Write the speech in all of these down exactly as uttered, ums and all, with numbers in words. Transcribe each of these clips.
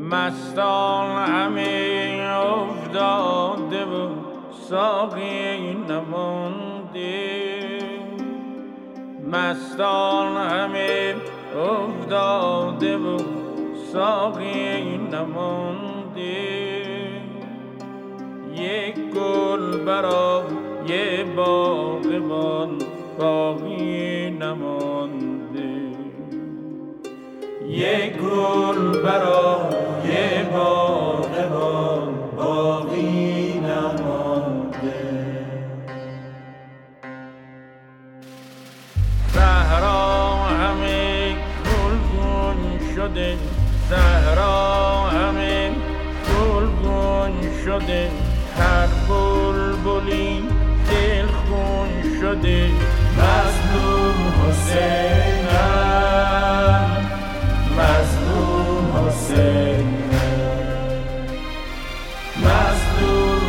مستان همه افتاده و ساقی نمانده، مستان همه افتاده و ساقی نمانده، یک گل برای باغبان باقی نمانده، یک گل برای باغبان باقی نمانده. صحرا همه گلگون شده، صحرا همه گلگون شده، هر بلبلی دلخون شده. مظلوم حسینم، مظلوم حسینم، مظلوم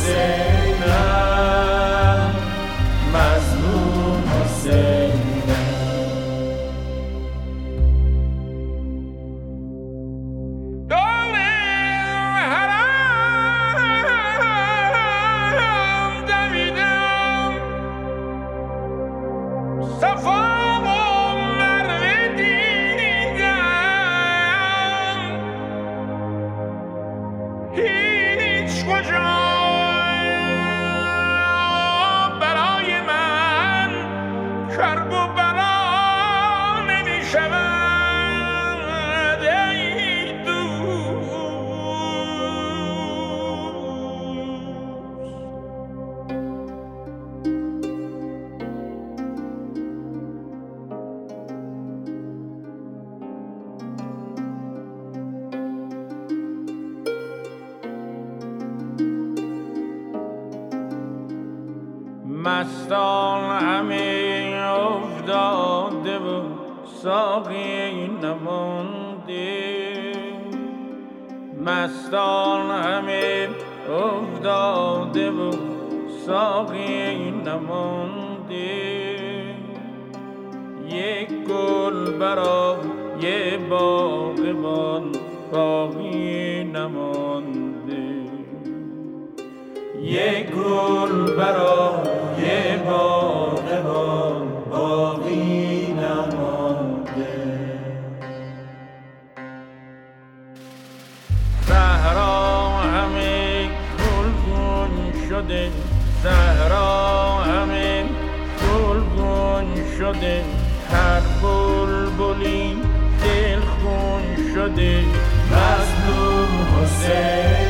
حسینم، مظلوم حسینم. دور حرم دویدم، صفا هیچ کجا برای من کرب و بلا نمی شود ای دوست. مستان همه افتاده و ساقی نمانده، مستان همه افتاده و ساقی نمانده، یک گل برای باغبان باقی نمانده، یک گل برای باغبان باقی نمانده. صحرا همه گلگون شده، صحرا همه گلگون شده، هر بلبلی دلخون شده. مظلوم حسین